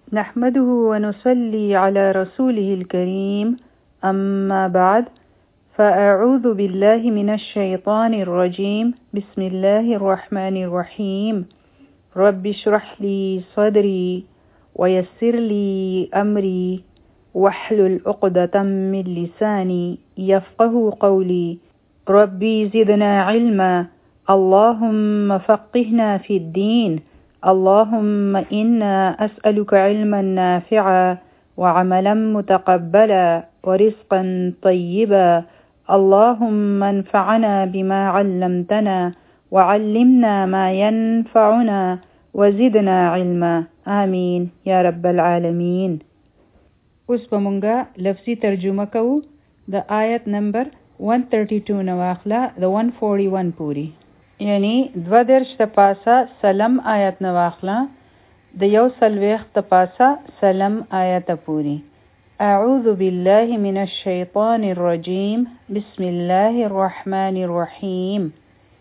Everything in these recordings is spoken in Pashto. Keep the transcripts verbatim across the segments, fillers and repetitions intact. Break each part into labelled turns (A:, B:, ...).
A: نحمده ونصلي على رسوله الكريم أما بعد فأعوذ بالله من الشيطان الرجيم بسم الله الرحمن الرحيم رب اشرح لي صدري ويسر لي أمري واحلل عقدة من لساني يفقه قولي ربي زدنا علما اللهم فقهنا في الدين اللهم إنا أسألك علما نافعا وعملا متقبلا ورزقا طيبا اللهم انفعنا بما علمتنا وعلمنا ما ينفعنا وزدنا علما آمين يا رب العالمين. اوس به مونږه لفظي ترجمه کوو د آیت نمبر one thirty-two نواخله د one forty-one پوری، یعنی دو درش تپاسا سلم آیت نواخله د یو سلویخ تپاسا سلم آیت پوری. اعوذ بالله من الشیطان الرجیم بسم الله الرحمن الرحیم.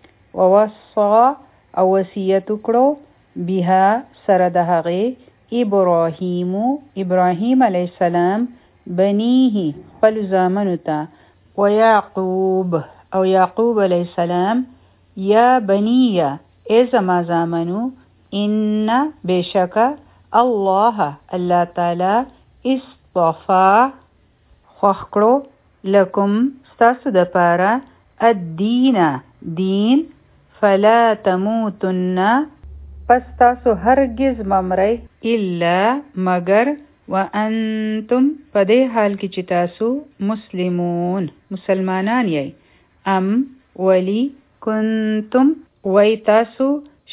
A: ووصى او وصیت کړو بها سره د هغې ابراهیم ابراهیم علیه السلام بنیه خپل زامنو ته و یعقوب او یعقوب علیه السلام یا بنیه ای زما زامنو ان بشک الله الله تعالی اصطفا خوښ کړو لکم ستاسو دپاره الدین دین فلا تموتن پس تاسو هرگز ممرئ الا مگر وانتم په دې حال کې چې تاسو مسلمون مسلمانان یئ ام ولی کنتم وی تاسو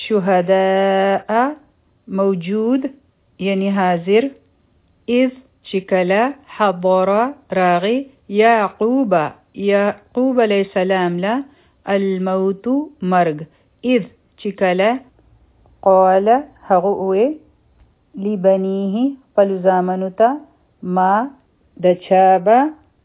A: شهداء موجود یعنی حاضر اذ چې کله حضر راغی یعقوب یعقوب علیه السلام له الموت مرگ اذ چې کله قال هغه وی لبنیه خپلو زامنو ته ما د چا به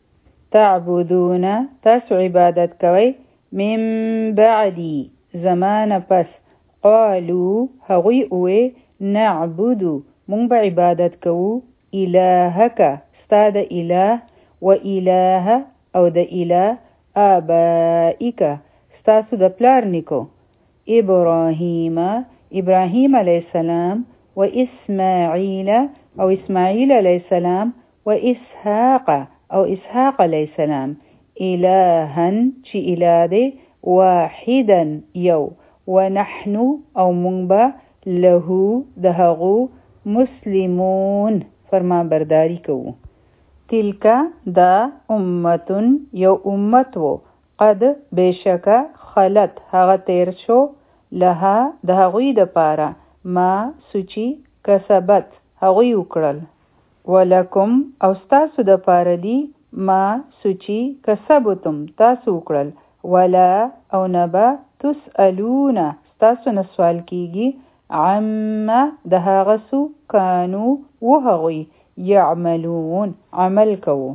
A: تعبدون تاسو عبادت کوئ من بعدی زمان پس قالو هغوی وی نعبدو مونږ به عبادت کوو الهک ستا د اله و اله او د اله آبائک ستاسو د پلار نیکو ابراهیم ابراهیم علیه السلام و اسماعیل او اسماعیل علیه السلام و اسحاق او اسحاق علیه السلام الهن چې اله دی واحدا یو ونحنو او مونږ به له د هغو مسلمون فرمانبرداري کوو. تلک دا امتون یو امت و قد بشکه خلت هغه تیر شو لها د هغوی د پاره ما سوچی کسبت هغوی وکړل ولکم او ستاسو د پاره دی ما سوچی کسبتم تاسو وکړل ولا او نبا تسألون ستاسو نه سوال کیږي عما د هغه سو کانو و هغوی یعملون عمل کوو.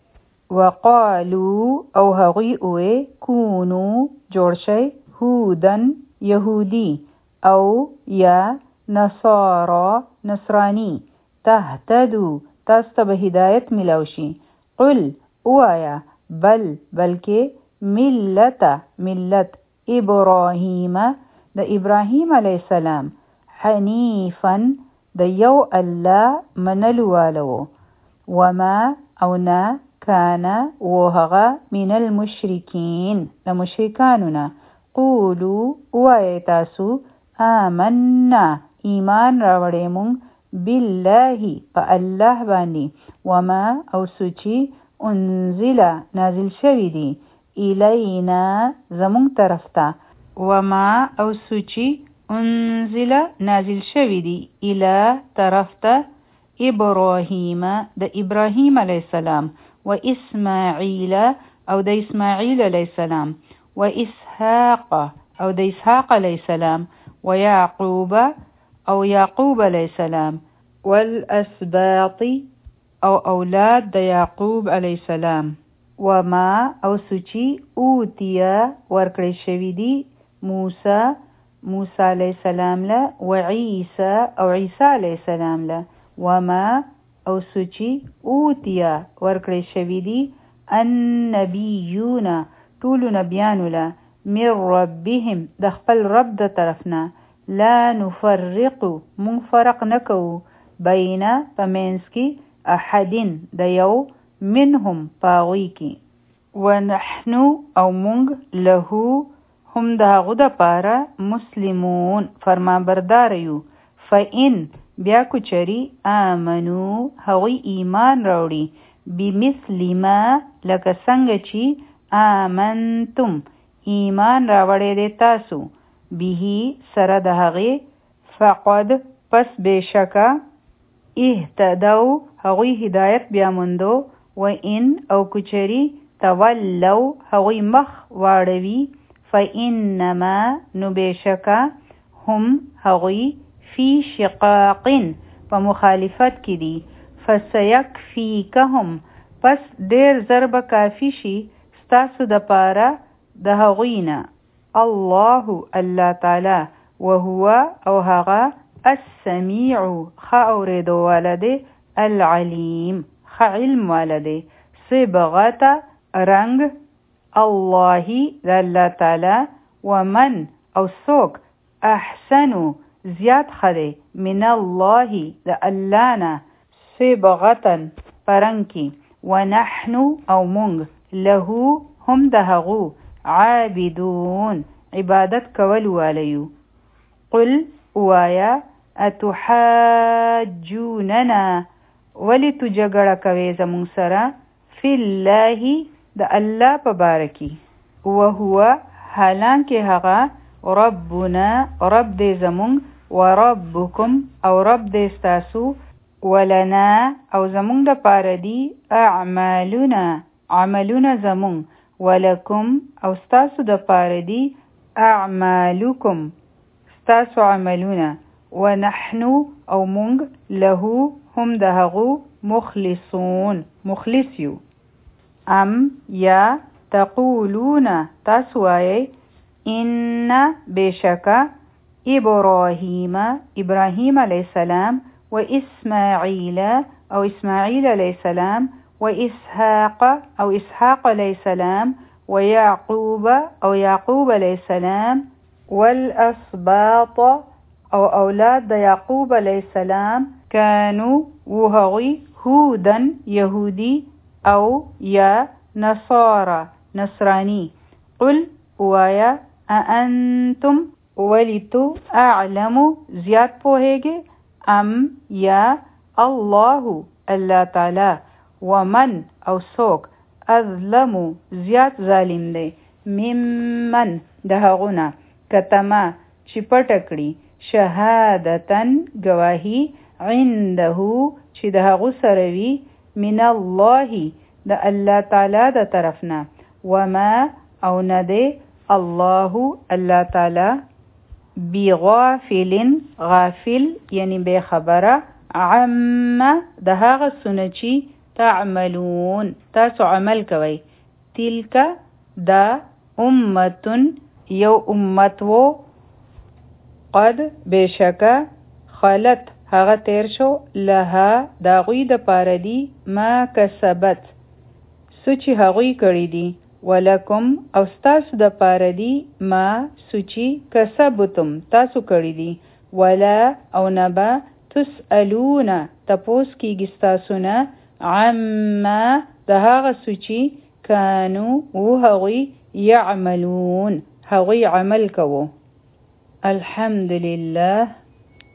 A: وقالو او هغوی اوی کونو جوړ شئ هودن یهودی او یا نصارا نصرانی تهتدو تاسو ته به هدایت ملو شي. قل اوایا بل بلکې ملت ملت ابراهیم د ابراهیم علیه السلام حنیفا د یو الله منلو والو وما او نه کان و هغه من المشرکین د مشرکانو نه. قولو وای تاسو آمنا ایمان راوړې مونږ بالله په الله باندې وما او سوچی انزل نازل شوی دی الینا زمونږ طرف ته وما او سوچی انزل نازل شوی دی الی طرف ته ابراهیم د ابراهیم علیه السلام و اسماعیل او د اسماعیل علیه السلام و اسحاق او د اسحاق علیه السلام و یعقوب او یعقوب علیه السلام والاسباط او اولاد د یعقوب علیه السلام وما او سوچی اوتیا ورکړی شوی دی موسی موسی علیه السلام له و عیسی او عیسی علیه السلام له وما او سوچی اوتیا ورکړی شوی دی النبیون ټولو نبیانو له من ربهم د خپل رب د طرفنا لا نفرق مونږ فرق نکو بین پمینس کی احدین د یو منهم پاغوی کی ونحنو او مونږ له هم د هغه د پاره مسلمون فرمانبردار یو فإن بیا کوچری آمنو هغوی ایمان راوړي بمثل ما لکه څنګه چې آمنتم ایمان راوړی دی تاسو به سره د هغې فقد پس بېشکه اهتدو هغوی هدایت بیا موندو و ان او کوچری تولو هغوی مخ واړوي فإنما نو بېشکه هم هغوی فی شقاق په مخالفت کې دي فسیکفیکهم پس ډیر ضرب کافی شي ستاسو د پاره د هغوی نه الله الله تعالی وهو او هغه السمیع ښه اورېدو والا دی العلیم ښه علم والا دی صبغة رنګ الله د الله تعالی ومن او څوک احسنو زیات خده من الله د الله نه صبغتن پرنکی ونحنو او مونږ له هم د هغو عابدون عبادت کول والیو قل وایا اتحاجوننا ولی تو جګړه کوي زمونږ سره فی الله د الله په باره کې وهو حالانکه هغه ربنا رب دې زمونږ وربکم او رب دې ستاسو ولنا او زمونږ د پاره دي اعمالنا عملونه زمونږ ولکم او ستاسو د پاره دي اعمالکم ستاسو عملونه ونحنو او مونږ له هم د هغو مخلصون مخلص یو ام یا تقولون تاسو وایئ ان بشکا ابراهیم ابراهیم علیه السلام و اسماعیل او اسماعیل علیه السلام و اسحاق او اسحاق علیه السلام و یعقوب او یعقوب علیه السلام والاسباط او اولاد د یعقوب علیه السلام کانو وهغوی هودن یهودی او یا نصارى نصرانی قل وایا اانتم ولیتو اعلمو زیاد پوهیږي ام یا الله الله تعالی ومن او سوک اظلمو زیاد ظالم دی ممن د هغونه کتما چې پټه کړي شهادتن گواهی عنده چې د هغو سره وي من الله د الله تعالی د طرفنا وما او نه دی الله الله تعالی بغافل غافل یعنی بے خبره عما د هغه څه چې تعملون تاسو عمل کوئ تلک دا امتن یو امت و قد بشکه خلت هغه تیر شو لها دا غوی د پاره دی ما کسبت سوچی هغوی کړی دی ولکم او ستاسو د پاره دی ما سوچی کسبتم تاسو کړی دی ولا او نبا تسألون تپوس کیږي ستاسو نه عما د هغه سوچی کانو او هغوی یعملون هغوی عمل کوو الحمدلله